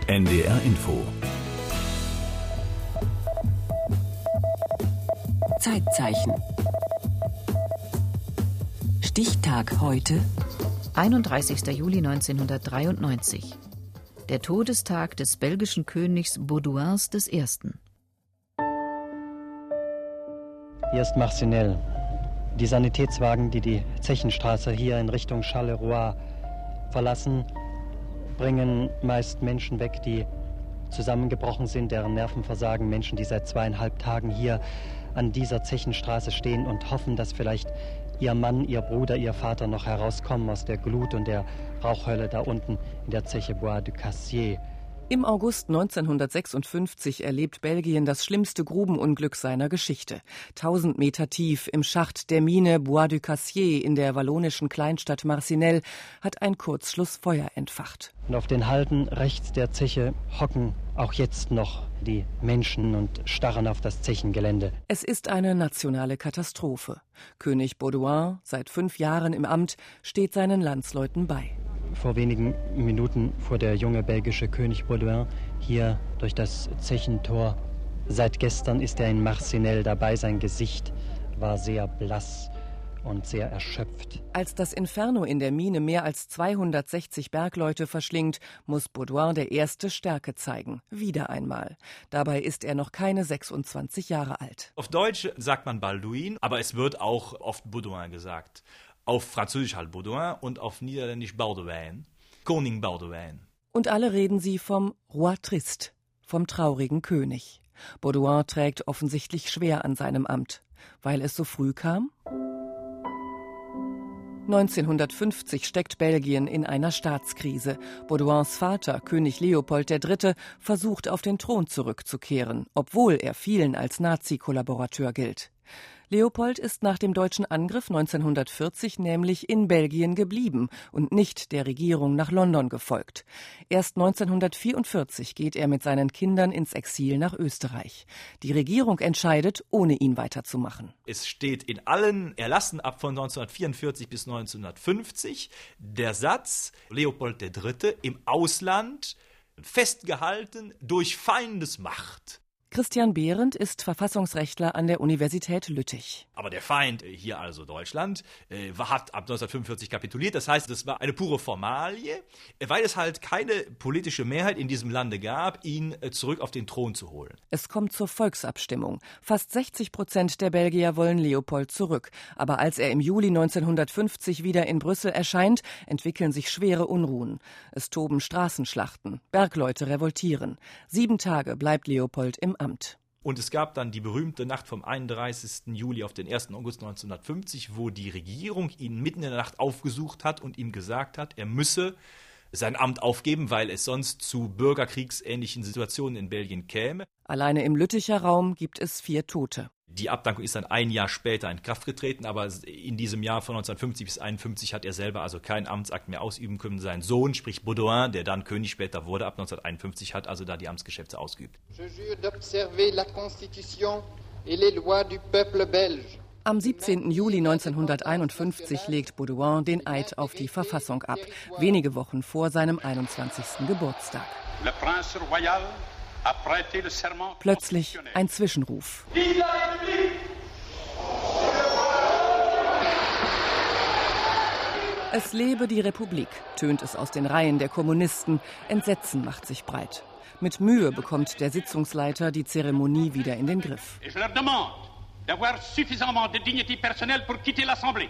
NDR Info. Zeitzeichen. Stichtag heute. 31. Juli 1993. Der Todestag des belgischen Königs Baudouins I. Hier ist Marcinelle. Die Sanitätswagen, die die Zechenstraße hier in Richtung Charleroi verlassen, bringen meist Menschen weg, die zusammengebrochen sind, deren Nerven versagen. Menschen, die seit 2,5 Tagen hier an dieser Zechenstraße stehen und hoffen, dass vielleicht ihr Mann, ihr Bruder, ihr Vater noch herauskommen aus der Glut und der Rauchhölle da unten in der Zeche Bois du Cassier. Im August 1956 erlebt Belgien das schlimmste Grubenunglück seiner Geschichte. 1000 Meter tief im Schacht der Mine Bois du Cassier in der wallonischen Kleinstadt Marcinelle hat ein Kurzschlussfeuer entfacht. Und auf den Halden rechts der Zeche hocken auch jetzt noch die Menschen und starren auf das Zechengelände. Es ist eine nationale Katastrophe. König Baudouin, seit 5 Jahren im Amt, steht seinen Landsleuten bei. Vor wenigen Minuten fuhr der junge belgische König Baudouin hier durch das Zechentor. Seit gestern ist er in Marcinelle dabei. Sein Gesicht war sehr blass und sehr erschöpft. Als das Inferno in der Mine mehr als 260 Bergleute verschlingt, muss Baudouin der erste Stärke zeigen. Wieder einmal. Dabei ist er noch keine 26 Jahre alt. Auf Deutsch sagt man Balduin, aber es wird auch oft Baudouin gesagt. Auf Französisch halt Baudouin und auf Niederländisch Baudouin. Koning Baudouin. Und alle reden sie vom Roi Triste, vom traurigen König. Baudouin trägt offensichtlich schwer an seinem Amt. Weil es so früh kam? 1950 steckt Belgien in einer Staatskrise. Baudouins Vater, König Leopold III., versucht auf den Thron zurückzukehren, obwohl er vielen als Nazi-Kollaborateur gilt. Leopold ist nach dem deutschen Angriff 1940 nämlich in Belgien geblieben und nicht der Regierung nach London gefolgt. Erst 1944 geht er mit seinen Kindern ins Exil nach Österreich. Die Regierung entscheidet, ohne ihn weiterzumachen. Es steht in allen Erlassen ab von 1944 bis 1950 der Satz, Leopold III. Im Ausland festgehalten durch Feindesmacht. Christian Behrendt ist Verfassungsrechtler an der Universität Lüttich. Aber der Feind, hier also Deutschland, hat ab 1945 kapituliert. Das heißt, das war eine pure Formalie, weil es halt keine politische Mehrheit in diesem Lande gab, ihn zurück auf den Thron zu holen. Es kommt zur Volksabstimmung. Fast 60% der Belgier wollen Leopold zurück. Aber als er im Juli 1950 wieder in Brüssel erscheint, entwickeln sich schwere Unruhen. Es toben Straßenschlachten. Bergleute revoltieren. 7 Tage bleibt Leopold im Amt. Und es gab dann die berühmte Nacht vom 31. Juli auf den 1. August 1950, wo die Regierung ihn mitten in der Nacht aufgesucht hat und ihm gesagt hat, er müsse sein Amt aufgeben, weil es sonst zu bürgerkriegsähnlichen Situationen in Belgien käme. Alleine im Lütticher Raum gibt es 4 Tote. Die Abdankung ist dann ein Jahr später in Kraft getreten, aber in diesem Jahr von 1950 bis 1951 hat er selber also keinen Amtsakt mehr ausüben können. Sein Sohn, sprich Baudouin, der dann König später wurde, ab 1951 hat also da die Amtsgeschäfte ausgeübt. Je jure d'observer la Constitution et les lois du peuple belge. Am 17. Juli 1951 legt Baudouin den Eid auf die Verfassung ab, wenige Wochen vor seinem 21. Geburtstag. Plötzlich ein Zwischenruf. Es lebe die Republik, tönt es aus den Reihen der Kommunisten. Entsetzen macht sich breit. Mit Mühe bekommt der Sitzungsleiter die Zeremonie wieder in den Griff. D'avoir suffisamment de dignité personnelle pour quitter l'Assemblée.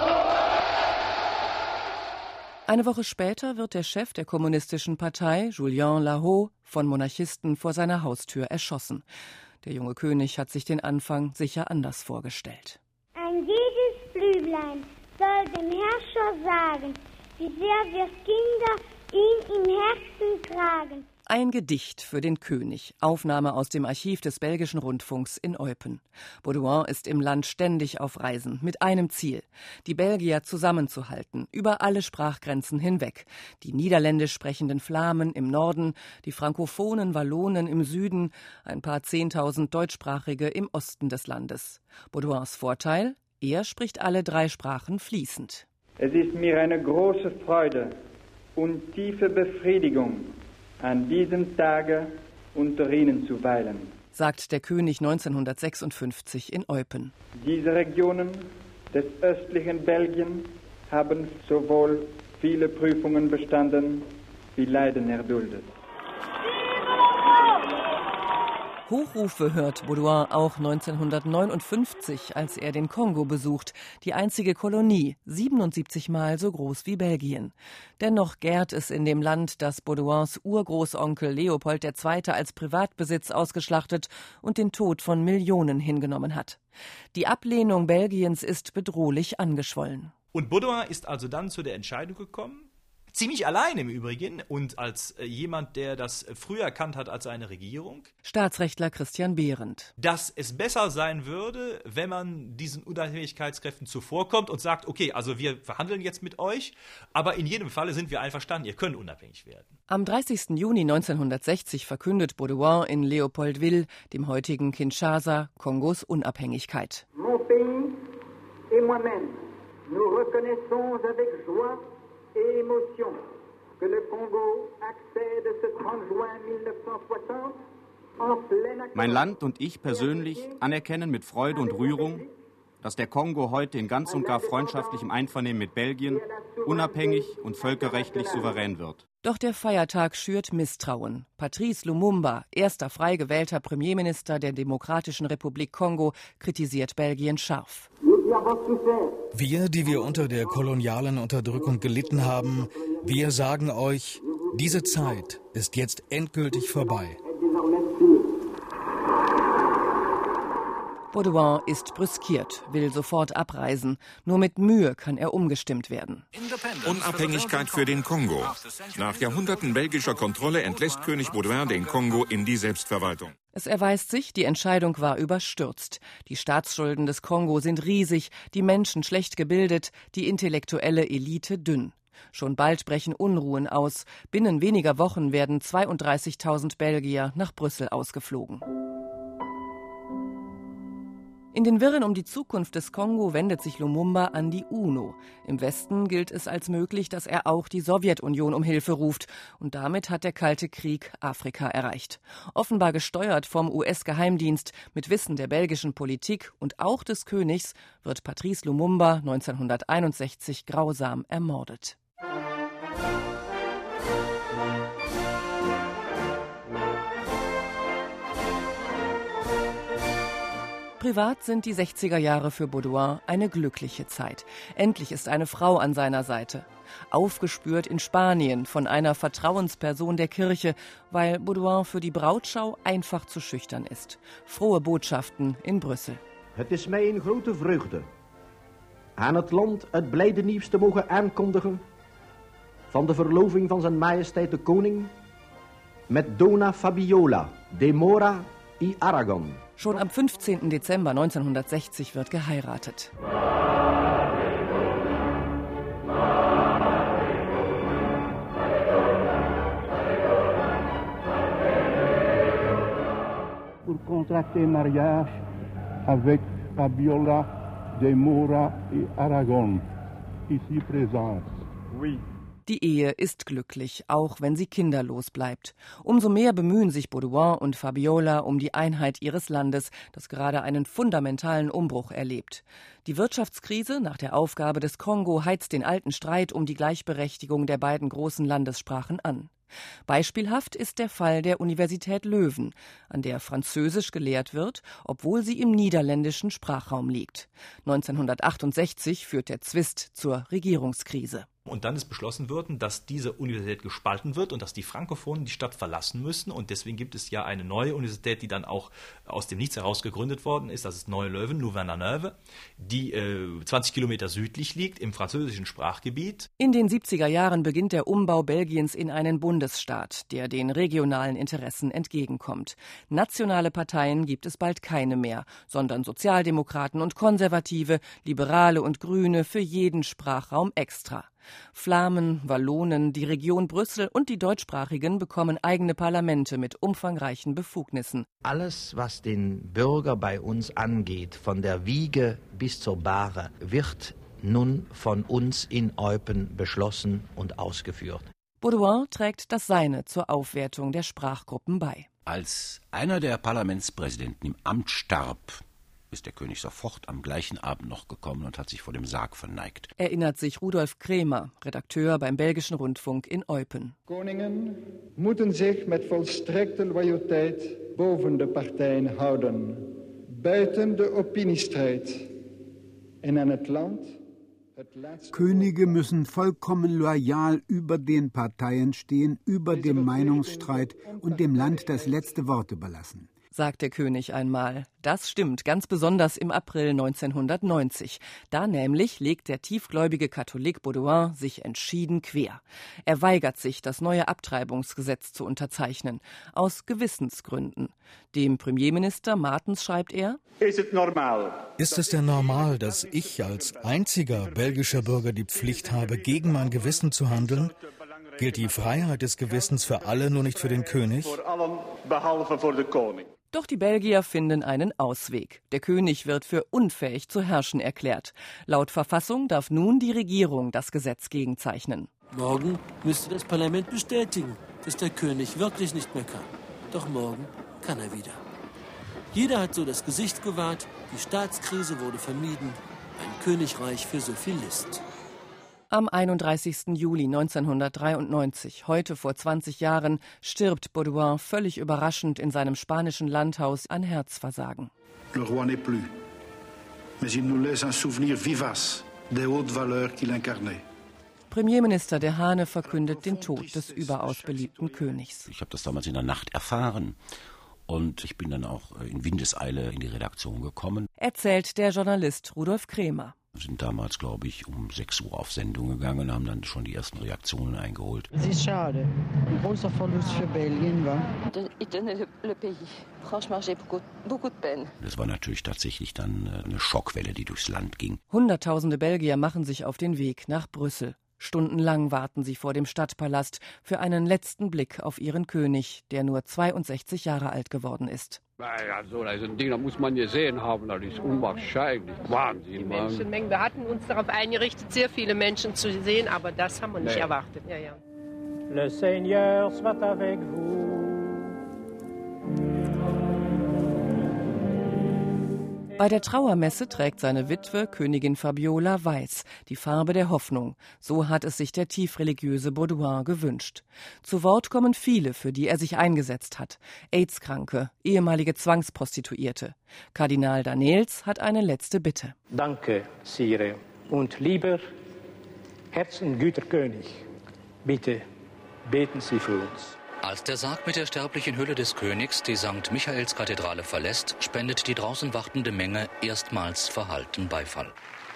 Eine Woche später wird der Chef der kommunistischen Partei, Julien Lahaut, von Monarchisten vor seiner Haustür erschossen. Der junge König hat sich den Anfang sicher anders vorgestellt. Ein jedes Blüglein soll dem Herrscher sagen, wie sehr wir Kinder ihn im Herzen tragen. Ein Gedicht für den König. Aufnahme aus dem Archiv des Belgischen Rundfunks in Eupen. Baudouin ist im Land ständig auf Reisen, mit einem Ziel: die Belgier zusammenzuhalten, über alle Sprachgrenzen hinweg. Die niederländisch sprechenden Flamen im Norden, die frankophonen Wallonen im Süden, ein paar 10.000 Deutschsprachige im Osten des Landes. Baudouins Vorteil: er spricht alle 3 Sprachen fließend. Es ist mir eine große Freude und tiefe Befriedigung, an diesem Tage unter ihnen zu weilen, sagt der König 1956 in Eupen. Diese Regionen des östlichen Belgien haben sowohl viele Prüfungen bestanden wie Leiden erduldet. Hochrufe hört Baudouin auch 1959, als er den Kongo besucht, die einzige Kolonie, 77 Mal so groß wie Belgien. Dennoch gärt es in dem Land, das Baudouins Urgroßonkel Leopold II. Als Privatbesitz ausgeschlachtet und den Tod von Millionen hingenommen hat. Die Ablehnung Belgiens ist bedrohlich angeschwollen. Und Baudouin ist also dann zu der Entscheidung gekommen, ziemlich allein im Übrigen und als jemand, der das früher erkannt hat als eine Regierung. Staatsrechtler Christian Behrendt. Dass es besser sein würde, wenn man diesen Unabhängigkeitskräften zuvorkommt und sagt, okay, also wir verhandeln jetzt mit euch, aber in jedem Falle sind wir einverstanden, ihr könnt unabhängig werden. Am 30. Juni 1960 verkündet Baudouin in Leopoldville, dem heutigen Kinshasa, Kongos Unabhängigkeit. Mon pays et moi-même, nous reconnaissons avec joie et émotion que le Congo accède ce 30 juin 1960 en plein accord. Mein Land und ich persönlich anerkennen mit Freude und Rührung, dass der Kongo heute in ganz und gar freundschaftlichem Einvernehmen mit Belgien unabhängig und völkerrechtlich souverän wird. Doch der Feiertag schürt Misstrauen. Patrice Lumumba, erster frei gewählter Premierminister der Demokratischen Republik Kongo, kritisiert Belgien scharf. Wir, die wir unter der kolonialen Unterdrückung gelitten haben, wir sagen euch, diese Zeit ist jetzt endgültig vorbei. Baudouin ist brüskiert, will sofort abreisen. Nur mit Mühe kann er umgestimmt werden. Unabhängigkeit für den Kongo. Nach Jahrhunderten belgischer Kontrolle entlässt König Baudouin den Kongo in die Selbstverwaltung. Es erweist sich, die Entscheidung war überstürzt. Die Staatsschulden des Kongo sind riesig, die Menschen schlecht gebildet, die intellektuelle Elite dünn. Schon bald brechen Unruhen aus. Binnen weniger Wochen werden 32.000 Belgier nach Brüssel ausgeflogen. In den Wirren um die Zukunft des Kongo wendet sich Lumumba an die UNO. Im Westen gilt es als möglich, dass er auch die Sowjetunion um Hilfe ruft. Und damit hat der Kalte Krieg Afrika erreicht. Offenbar gesteuert vom US-Geheimdienst, mit Wissen der belgischen Politik und auch des Königs, wird Patrice Lumumba 1961 grausam ermordet. Privat sind die 60er Jahre für Baudouin eine glückliche Zeit. Endlich ist eine Frau an seiner Seite. Aufgespürt in Spanien von einer Vertrauensperson der Kirche, weil Baudouin für die Brautschau einfach zu schüchtern ist. Frohe Botschaften in Brüssel. Het is mij een grote vreugde aan het land het blijde nieuws te mogen aankondigen van de verloving van zijn majesteit de koning met Dona Fabiola de Mora y Aragon. Schon am 15. Dezember 1960 wird geheiratet. Pour contracter mariage avec Fabiola de Mora y Aragon, ici présente. Oui. Die Ehe ist glücklich, auch wenn sie kinderlos bleibt. Umso mehr bemühen sich Baudouin und Fabiola um die Einheit ihres Landes, das gerade einen fundamentalen Umbruch erlebt. Die Wirtschaftskrise nach der Aufgabe des Kongo heizt den alten Streit um die Gleichberechtigung der beiden großen Landessprachen an. Beispielhaft ist der Fall der Universität Leuven, an der Französisch gelehrt wird, obwohl sie im niederländischen Sprachraum liegt. 1968 führt der Zwist zur Regierungskrise. Und dann ist beschlossen worden, dass diese Universität gespalten wird und dass die Frankophonen die Stadt verlassen müssen. Und deswegen gibt es ja eine neue Universität, die dann auch aus dem Nichts heraus gegründet worden ist. Das ist Neu-Leuven, Louvain-la-Neuve, die 20 Kilometer südlich liegt im französischen Sprachgebiet. In den 70er Jahren beginnt der Umbau Belgiens in einen Bundesstaat, der den regionalen Interessen entgegenkommt. Nationale Parteien gibt es bald keine mehr, sondern Sozialdemokraten und Konservative, Liberale und Grüne für jeden Sprachraum extra. Flamen, Wallonen, die Region Brüssel und die Deutschsprachigen bekommen eigene Parlamente mit umfangreichen Befugnissen. Alles, was den Bürger bei uns angeht, von der Wiege bis zur Bahre, wird nun von uns in Eupen beschlossen und ausgeführt. Baudouin trägt das Seine zur Aufwertung der Sprachgruppen bei. Als einer der Parlamentspräsidenten im Amt starb, ist der König sofort am gleichen Abend noch gekommen und hat sich vor dem Sarg verneigt. Erinnert sich Rudolf Kremer, Redakteur beim Belgischen Rundfunk in Eupen. Koningen moeten zich met volstrekte loyaliteit boven de partijen houden, buiten de opiniestrijd en aan het land. Könige müssen vollkommen loyal über den Parteien stehen, über dem Meinungsstreit und dem Land das letzte Wort überlassen, sagt der König einmal. Das stimmt, ganz besonders im April 1990. Da nämlich legt der tiefgläubige Katholik Baudouin sich entschieden quer. Er weigert sich, das neue Abtreibungsgesetz zu unterzeichnen, aus Gewissensgründen. Dem Premierminister Martens schreibt er: Ist es denn normal, dass ich als einziger belgischer Bürger die Pflicht habe, gegen mein Gewissen zu handeln? Gilt die Freiheit des Gewissens für alle, nur nicht für den König? Doch die Belgier finden einen Ausweg. Der König wird für unfähig zu herrschen erklärt. Laut Verfassung darf nun die Regierung das Gesetz gegenzeichnen. Morgen müsste das Parlament bestätigen, dass der König wirklich nicht mehr kann. Doch morgen kann er wieder. Jeder hat so das Gesicht gewahrt, die Staatskrise wurde vermieden. Ein Königreich für so viel List. Am 31. Juli 1993, heute vor 20 Jahren, stirbt Baudouin völlig überraschend in seinem spanischen Landhaus an Herzversagen. Le roi n'est plus, mais il nous laisse un souvenir vivace des hautes valeurs qu'il incarnait. Premierminister Dehane verkündet den Tod des überaus beliebten Königs. Ich habe das damals in der Nacht erfahren. Und ich bin dann auch in Windeseile in die Redaktion gekommen. Erzählt der Journalist Rudolf Kremer. Wir sind damals, glaube ich, um 6 Uhr auf Sendung gegangen und haben dann schon die ersten Reaktionen eingeholt. Es ist schade. Ein großer Verlust für Belgien war. Das war natürlich tatsächlich dann eine Schockwelle, die durchs Land ging. Hunderttausende Belgier machen sich auf den Weg nach Brüssel. Stundenlang warten sie vor dem Stadtpalast für einen letzten Blick auf ihren König, der nur 62 Jahre alt geworden ist. Ja, so ein Ding, das muss man gesehen haben, das ist unwahrscheinlich. Wahnsinn. Die Menschenmengen, wir hatten uns darauf eingerichtet, sehr viele Menschen zu sehen, aber das haben wir nicht erwartet. Ja, ja. Le Seigneur soit avec vous. Bei der Trauermesse trägt seine Witwe, Königin Fabiola, weiß, die Farbe der Hoffnung. So hat es sich der tiefreligiöse Baudouin gewünscht. Zu Wort kommen viele, für die er sich eingesetzt hat. AIDS-Kranke, ehemalige Zwangsprostituierte. Kardinal Danneels hat eine letzte Bitte. Danke, Sire. Und lieber herzengüter König, bitte beten Sie für uns. Als der Sarg mit der sterblichen Hülle des Königs die St. Michaelskathedrale verlässt, spendet die draußen wartende Menge erstmals verhalten Beifall.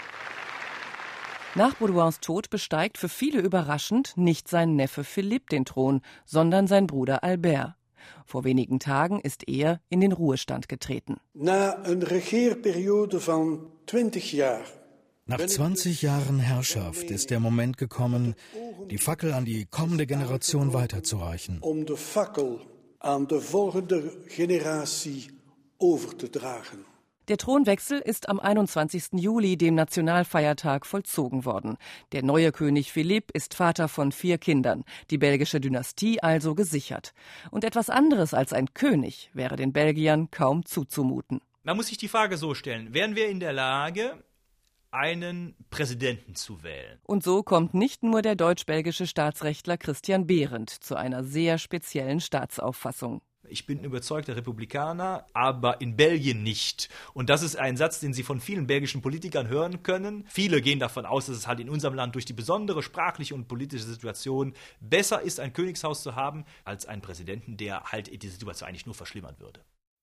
Nach Baudouins Tod besteigt für viele überraschend nicht sein Neffe Philippe den Thron, sondern sein Bruder Albert. Vor wenigen Tagen ist er in den Ruhestand getreten. Na een regeerperiode van 20 jaar. Nach 20 Jahren Herrschaft ist der Moment gekommen, die Fackel an die kommende Generation weiterzureichen. Um de fakkel aan de volgende generatie over te dragen. Der Thronwechsel ist am 21. Juli, dem Nationalfeiertag, vollzogen worden. Der neue König Philippe ist Vater von 4 Kindern, die belgische Dynastie also gesichert. Und etwas anderes als ein König wäre den Belgiern kaum zuzumuten. Man muss sich die Frage so stellen, wären wir in der Lage, einen Präsidenten zu wählen? Und so kommt nicht nur der deutsch-belgische Staatsrechtler Christian Behrendt zu einer sehr speziellen Staatsauffassung. Ich bin ein überzeugter Republikaner, aber in Belgien nicht. Und das ist ein Satz, den Sie von vielen belgischen Politikern hören können. Viele gehen davon aus, dass es halt in unserem Land durch die besondere sprachliche und politische Situation besser ist, ein Königshaus zu haben, als einen Präsidenten, der halt die Situation eigentlich nur verschlimmern würde.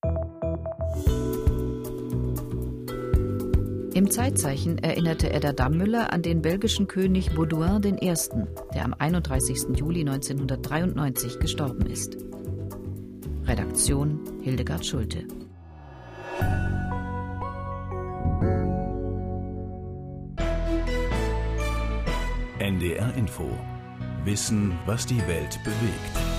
Im Zeitzeichen erinnerte Edda Dammüller an den belgischen König Baudouin I., der am 31. Juli 1993 gestorben ist. Redaktion Hildegard Schulte. NDR Info. Wissen, was die Welt bewegt.